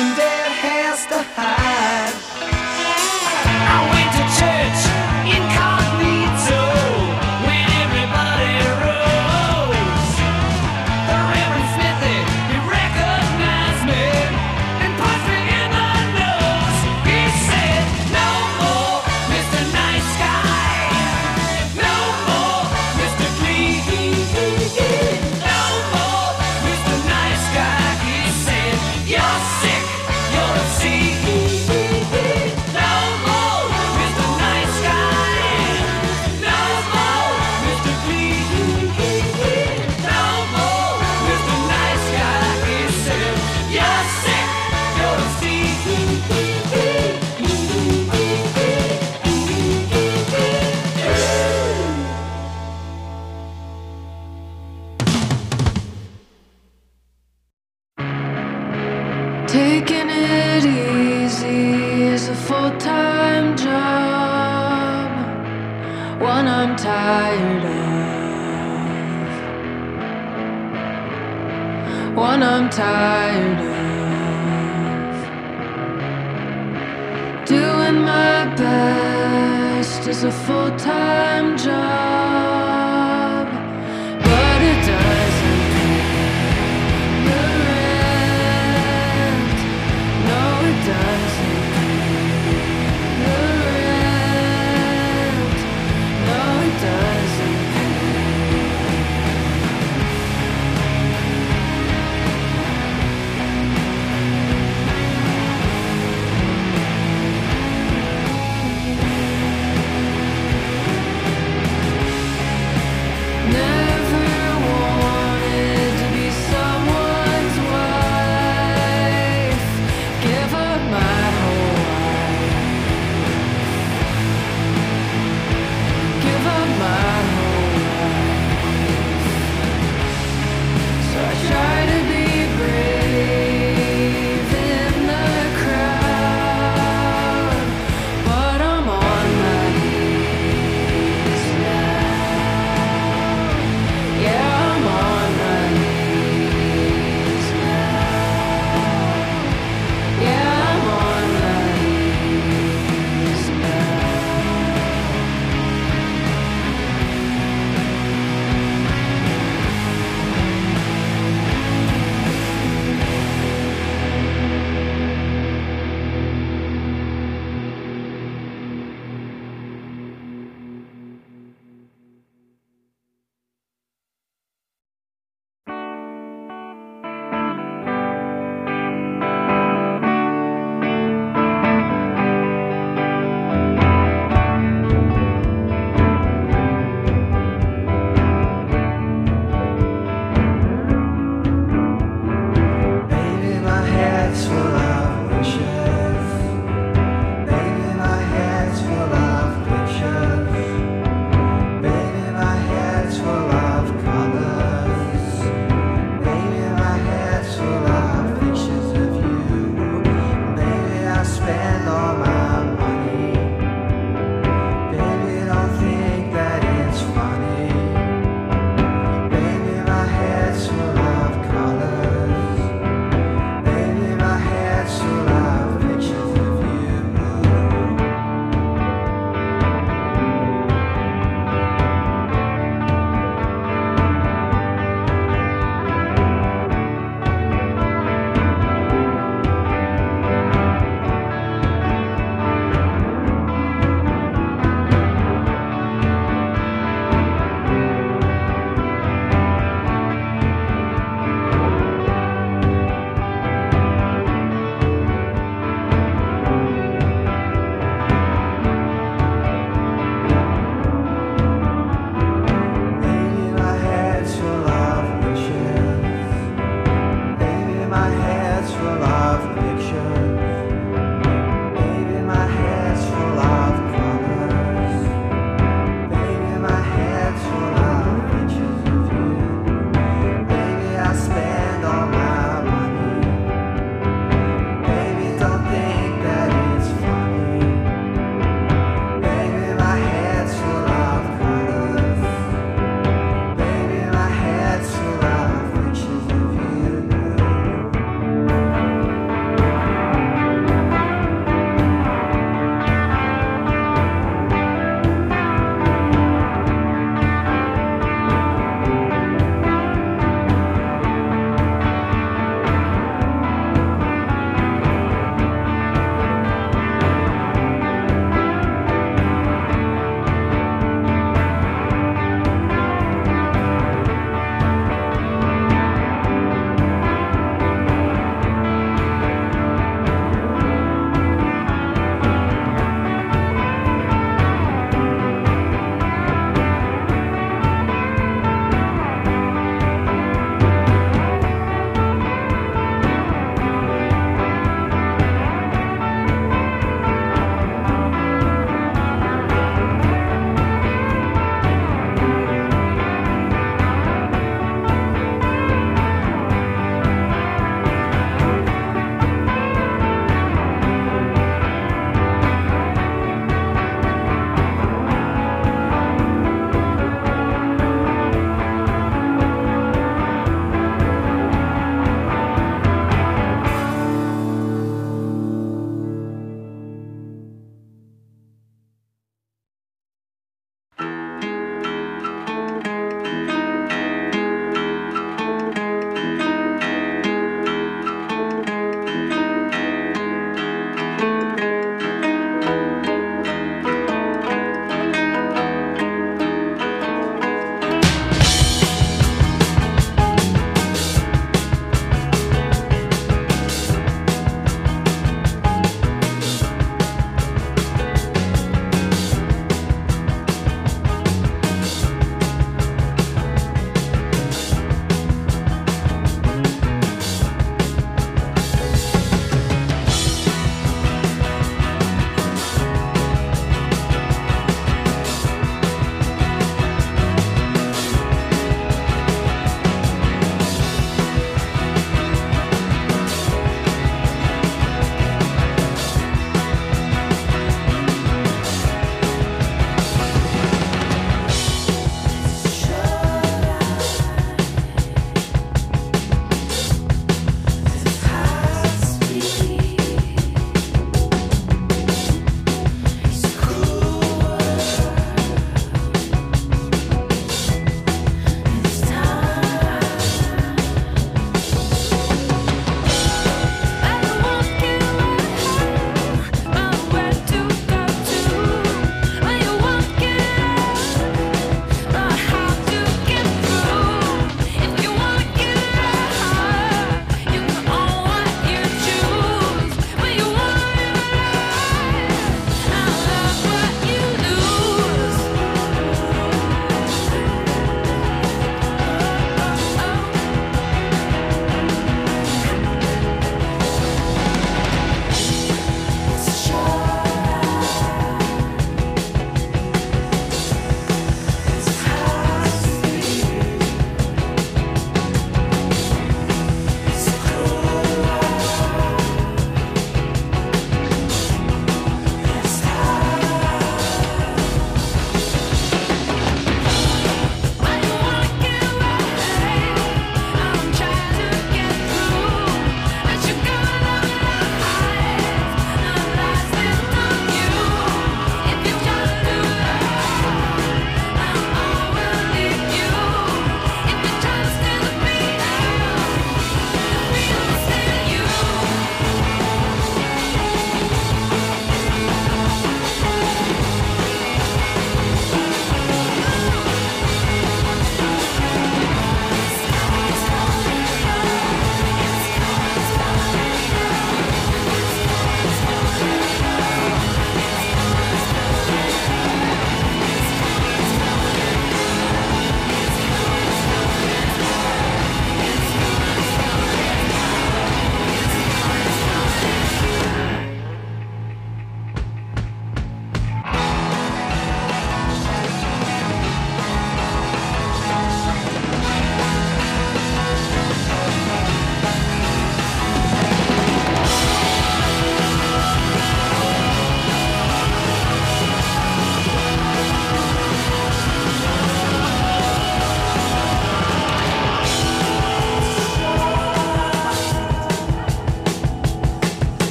and Dad has to hide. I went to church incognito when everybody rose. The Reverend Smithy, he recognized me and punched me in the nose. He said, "No more, Mr. Nice Guy. No more, Mr. Clean. No more, Mr. Nice Guy." He said, "You're sick, you're a sea." No more, Mr. Nice Guy. No more, Mr. Clean. No more, Mr. Nice Guy. He said, "You're sick, you're a sea." Taking it easy is a full-time job, one I'm tired of, one I'm tired of. Doing my best is a full-time job, but it doesn't pay the rent. No, it doesn't pay the rent. No, it doesn't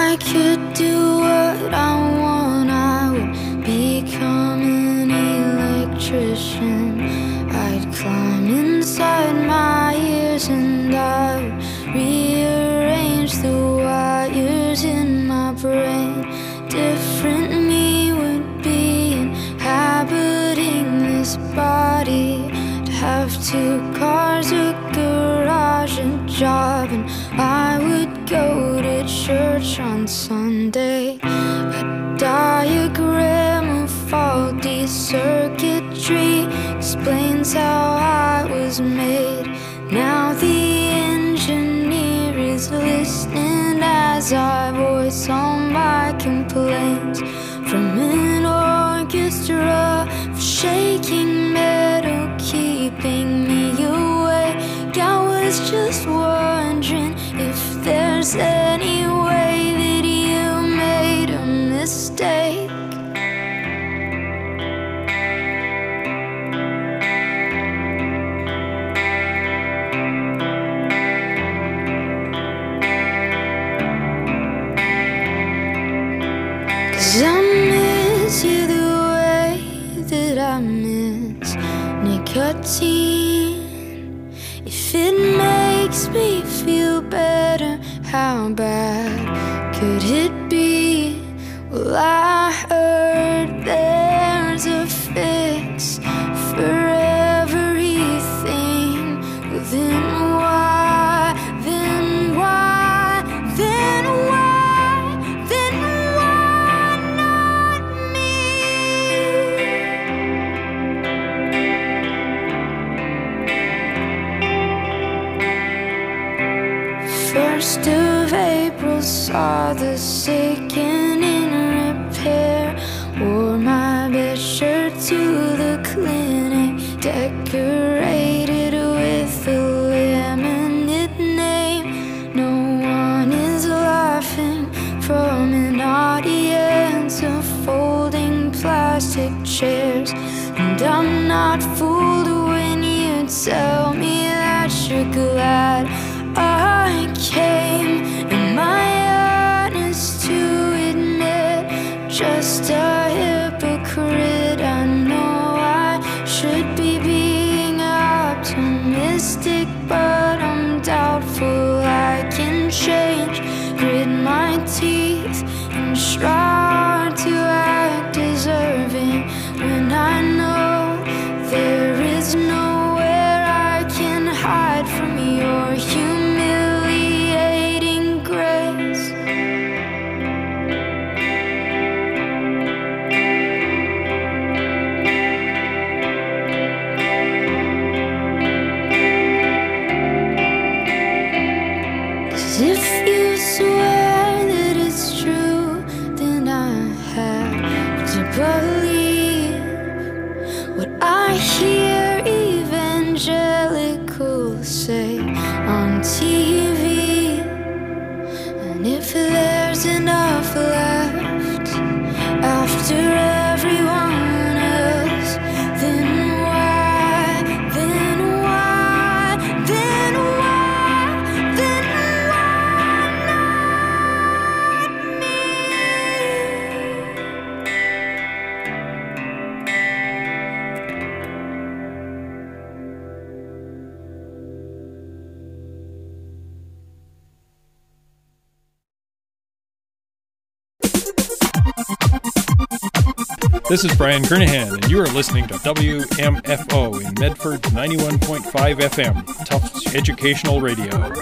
I could do what I want, I would become an electrician. I'd climb inside my ears and I would rearrange the wires in my brain. Different me would be inhabiting this body. I'd have 2 cars, a garage, a job, and I would go to church on Sunday. A diagram of faulty circuitry explains how I was made. Now the engineer is listening as I voice all my complaints. From an orchestra of shaking metal keeping me awake, I was just wondering if there's any way that you made a mistake. Cause I miss you the way that I miss nicotine. If it makes me feel better, how bad could it be? Well, I heard there's a fix for everything. Well, then why, then why, then why, then why not me? First of April saw the second in repair. Wore my best shirt to the clinic, decorated with a laminate name. No one is laughing from an audience of folding plastic chairs. And I'm not fooled when you tell me that you're glad I came. Am I honest to admit, just a hypocrite? I know I should be being optimistic, but I'm doubtful I can change. Grit my teeth and try to act deserving when I know there is nowhere I can hide from your humiliating grace. Cause if you swear that it's true, then I have to believe what I hear evangelicals say on TV. And if there's enough left after everyone else, then why, then why, then why, then why not me? This is Brian Kernahan, and you are listening to WMFO in Medford 91.5 FM, Tufts Educational Radio.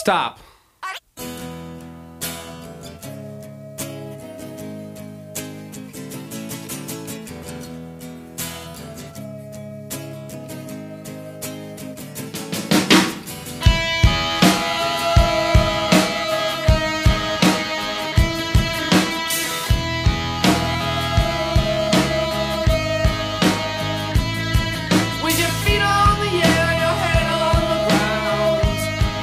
Stop. With your feet on the air, your head on the ground.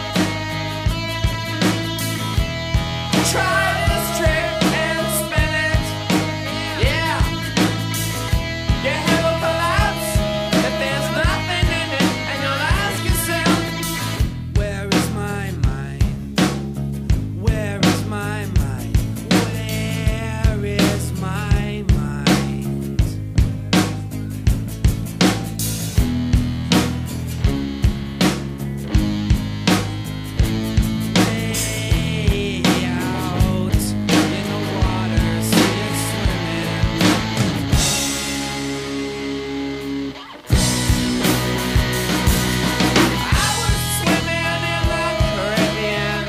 Try this trick and spin it. Yeah. Your head will collapse if there's nothing in it, and you'll ask yourself, where is my mind? Where is my mind? Where is my mind? Way out in the water, see it swimming. I was swimming in the Caribbean.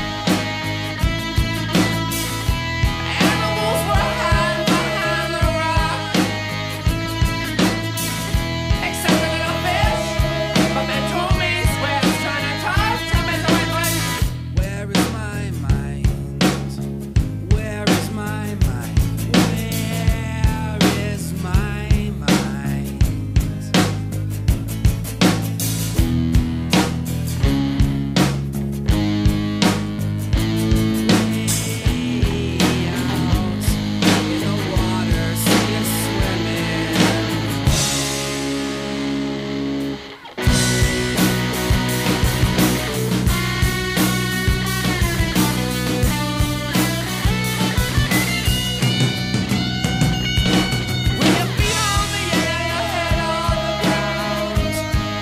Animals were hiding behind the rock, except a little fish. But they told me swear it's trying to toss to me, so I went, where is my mind? Where is my mind? Where is my mind? Way out in the water, see it swimming. With your feet on the air, your head on the ground.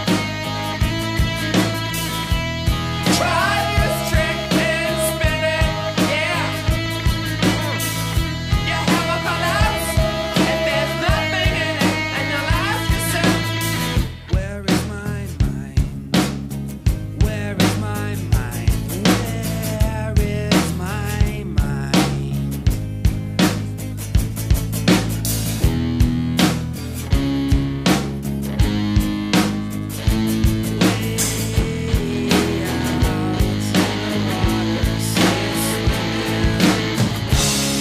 Try this trick and spin it, yeah. Your head will collapse if there's nothing in it, and you'll ask yourself, where is my mind? Where is my mind? Where is my mind? Way out in the water, see it swimming.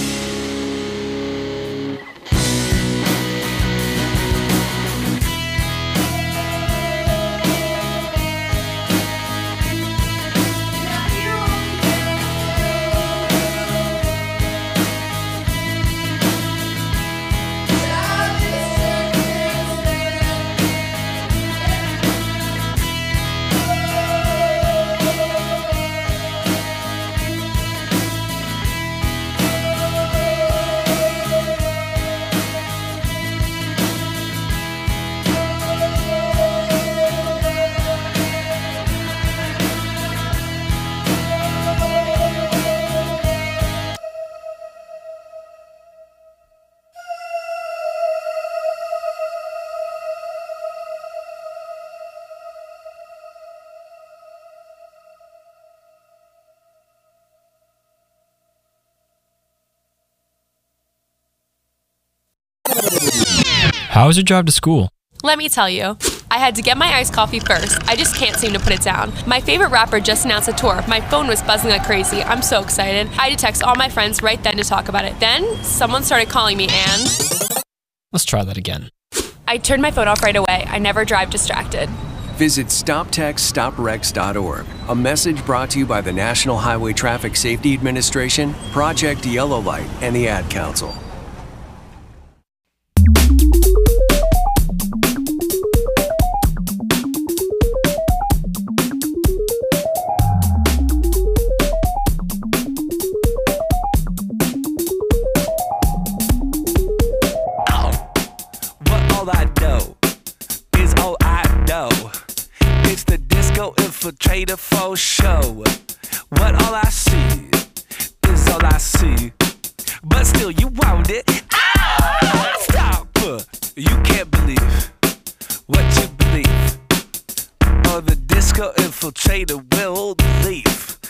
How was your drive to school? Let me tell you, I had to get my iced coffee first. I just can't seem to put it down. My favorite rapper just announced a tour. My phone was buzzing like crazy. I'm so excited. I had to text all my friends right then to talk about it. Then, someone started calling me and Let's try that again. I turned my phone off right away. I never drive distracted. Visit StopTextStopWrecks.org. A message brought to you by the National Highway Traffic Safety Administration, Project Yellow Light, and the Ad Council. What all I know is all I know. It's the disco infiltrator for show. What all I see is all I see. But still you want it. Ah, stop! You can't believe what you believe, or the disco infiltrator will leave.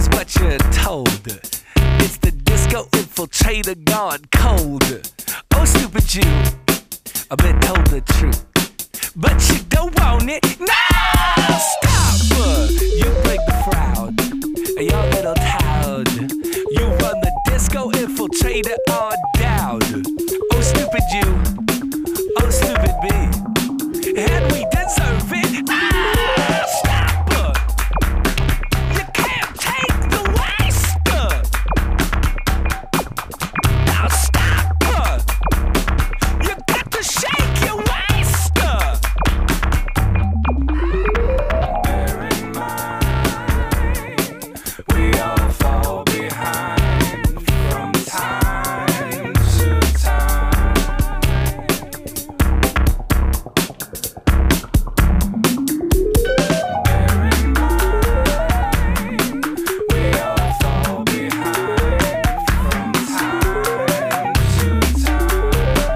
is what you're told. It's the disco infiltrator gone cold. Oh, stupid you, I've been told the truth, but you don't want it. No, stop! You break the crowd, your little town. You run the disco infiltrator on down. Oh, stupid you, oh, stupid me, and we deserve it. Ah, stop! You can't take the waste. Now stop! You got to shake your waist. Bear in mind, we all fall behind from time to time. Bear in mind, we all fall behind from time to time.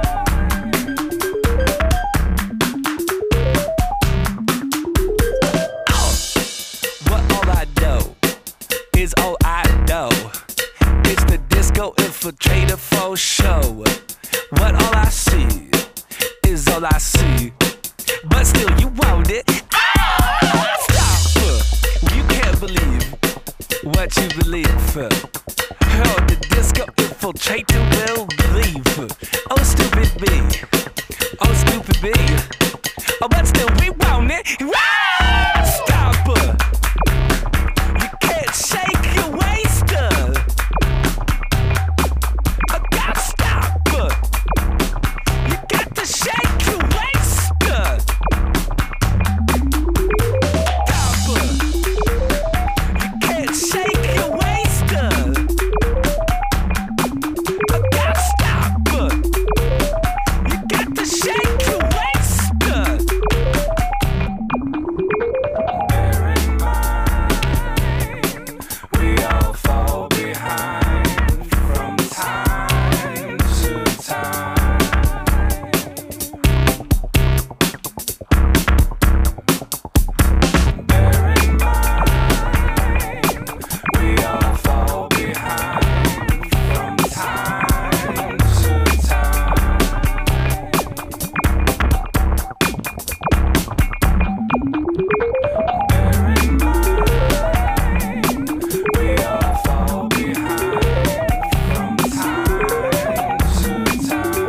What all I know is all I know. It's the disco infiltrator for show. What all I see is all I see, but still you want it. Ah, stop! You can't believe what you believe. Oh, the disco infiltrator will leave. Oh, stupid me. Oh, stupid me. Oh, but still we want it. Ah, stop! You can't shake your waist. I gotta stop. You got to shake your waist. Stop. You can't shake your waist. I gotta stop. You got to shake your waist. Bear in mind, we all fall behind from time to time. Bear in mind, we all fall behind from time to time. Bear in mind, we all fall behind from time to time.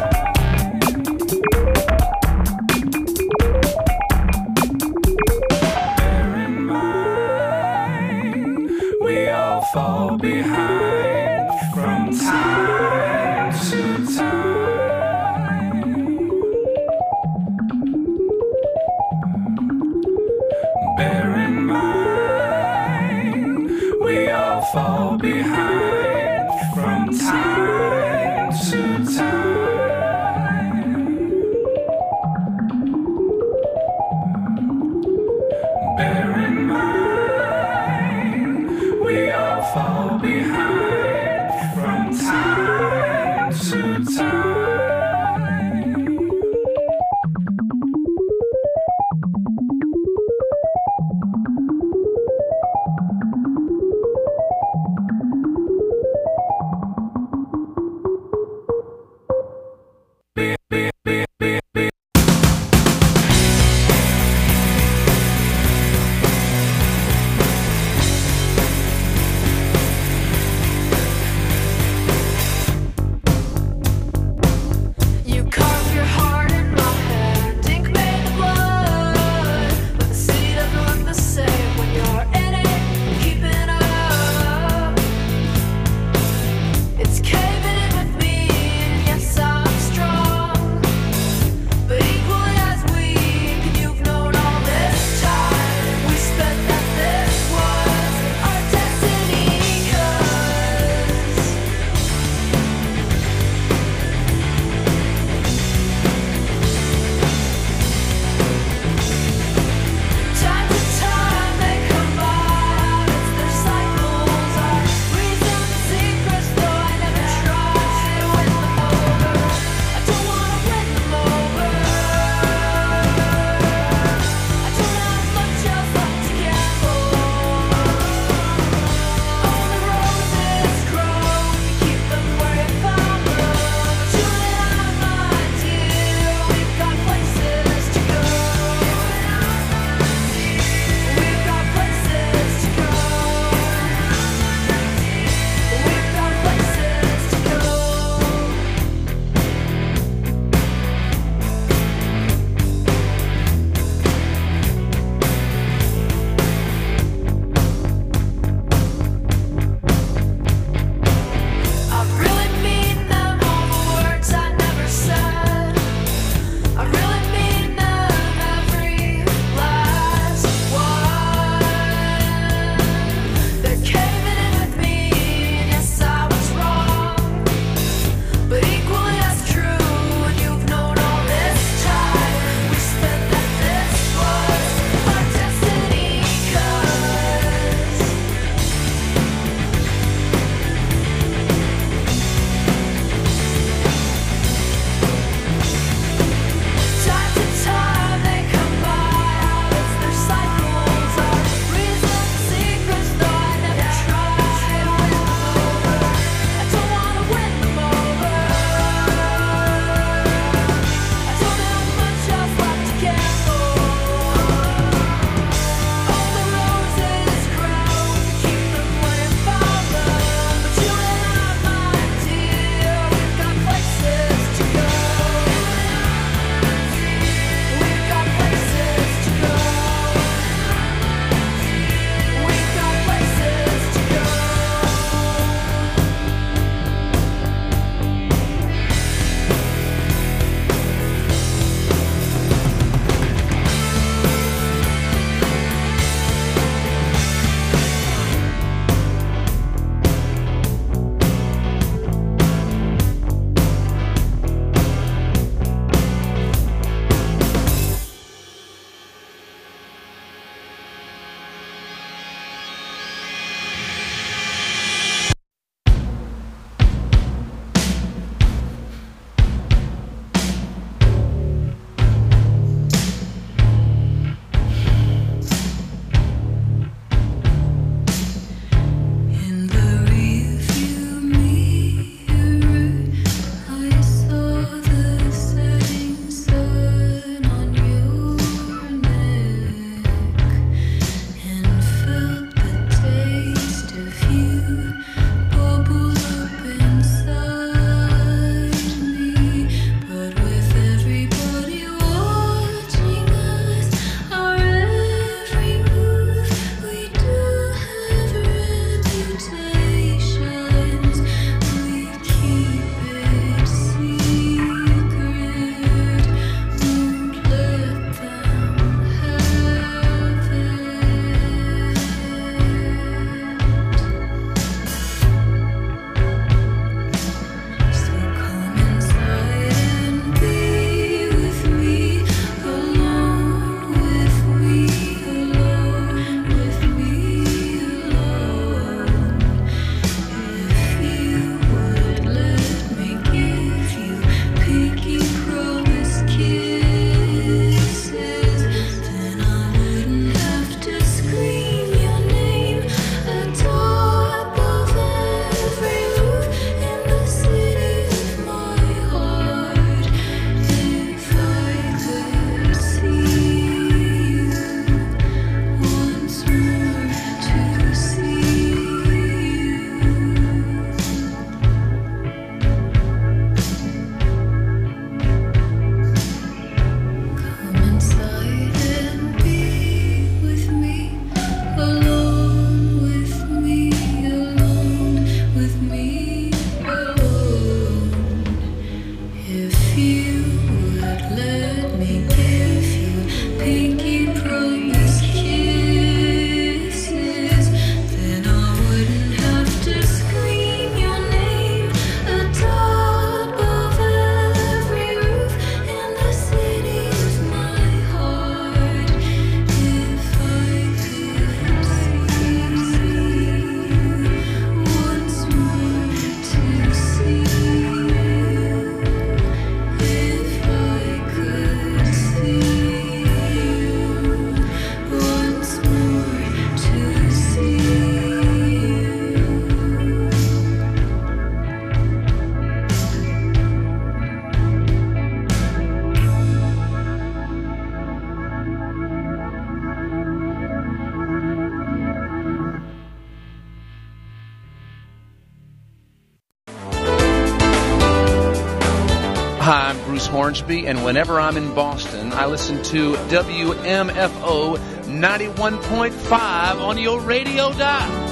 Bear in mind, we all fall behind from time to time. Bear in mind, we all fall behind from time to time. Bear in mind, we all fall behind from time to time. Bruce Hornsby, and whenever I'm in Boston, I listen to WMFO 91.5 on your radio dial.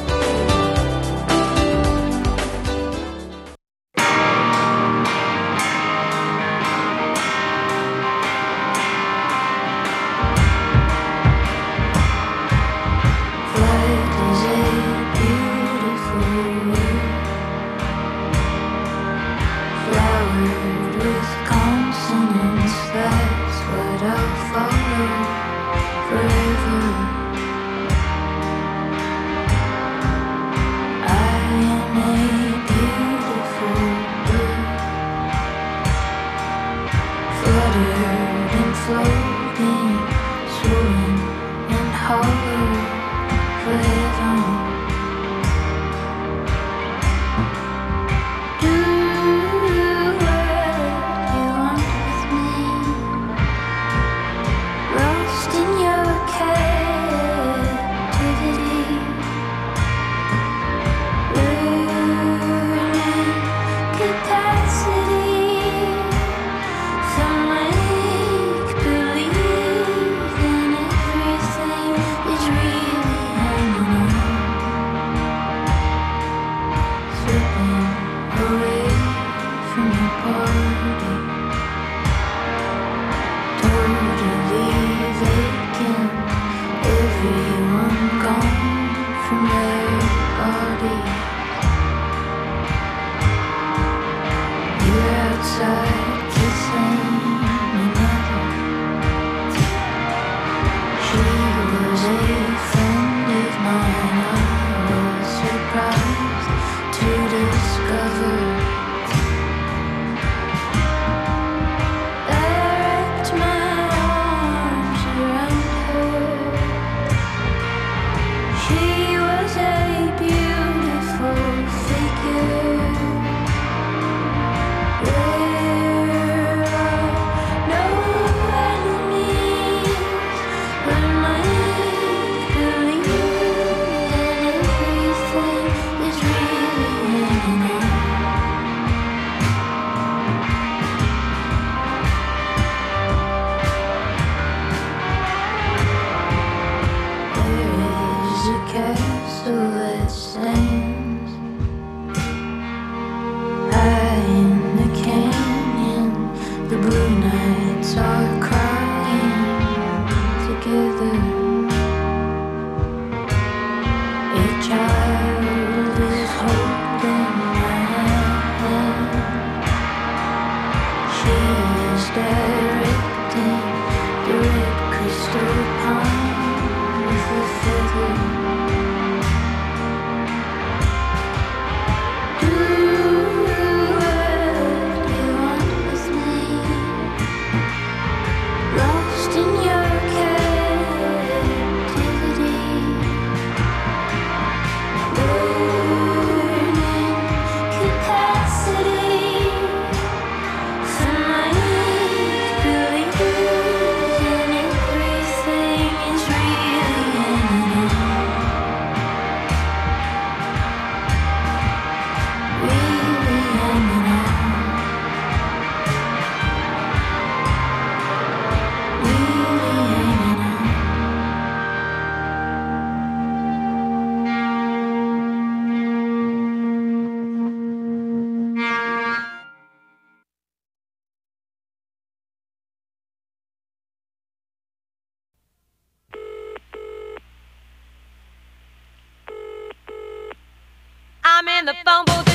I'm in the phone booth.